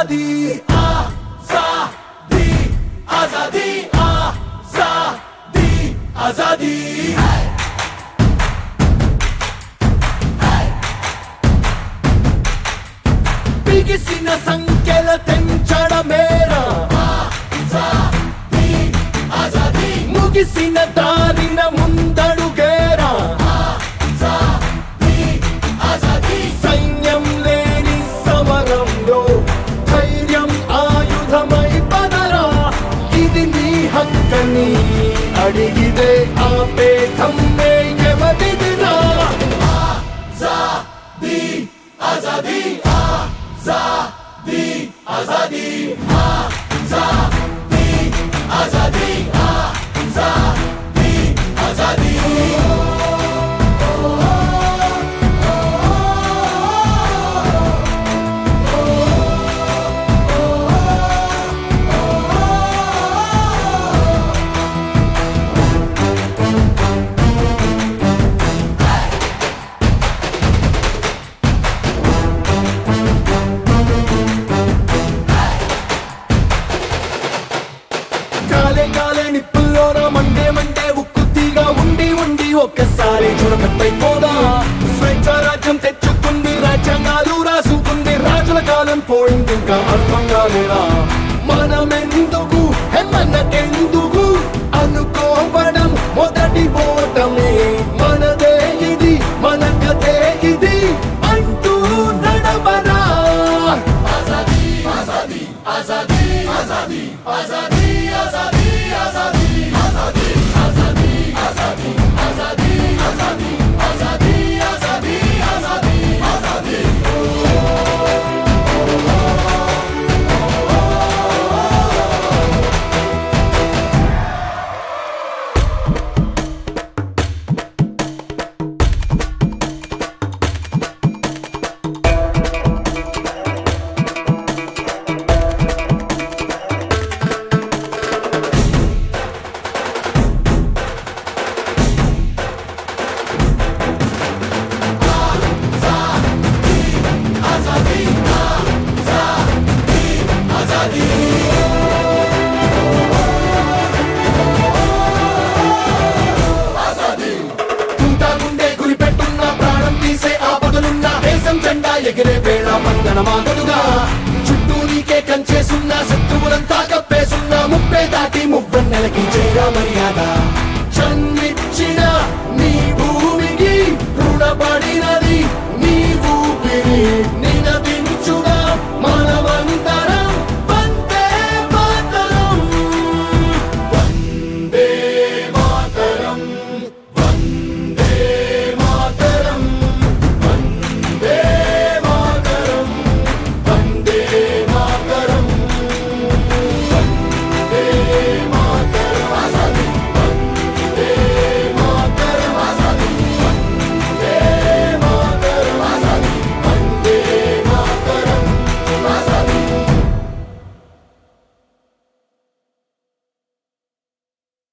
आजादी आजादी आजादी आजादी आजादी బిగిసిన సంఖ్యల తెంచడమేరా ఆజాదీ ఆజాదీ ముగిసిన దారిన ముందడుగేరా ఆజాదీ ఆజాదీ సైన్యం లేని సమరంలో ధైర్యం ఆయుధమై పదరా ఇది నీ హక్కని అడిగితే ఆపే ధమ్మే ఎవరిదిరా ఆజాదీ आजादी आजादी आजादी आजादी आजादी आजादी आजादी కాలే కాలే నిప్పుల్లోన మండే మండే ఉక్కుతీగా ఉండి ఉండి ఒక్కసారి చురకట్టయిపోదా స్వేచ్ఛ రాజ్యం తెచ్చుకుంది రాజ్యాంగాలు రాసుకుంది రాజుల కాలం పోయింది ఇంకా అర్థం కాలేదా మనమెందుకు మనకెందుకు అనుకోవడం మొదటి పోవటమే మనదే ఇది మన కథే ఇది అంటూ నడవరా ఆజాదీ ఆజాదీ ఆజాదీ ఆజాదీ ఆజాదీ आजादी आजादी आजादी आजादी आजादी आजादी आजादी आजादी आजादी आजादी आजादी ఎగిరే వేళ మందనమాగదుగా చుట్టూ నీకే కంచేసున్నా శత్రువులంతా కప్పేసున్నా ముప్పే దాటి మువ్వన్నెలకి చేరా మర్యాద జన్మిచ్చిన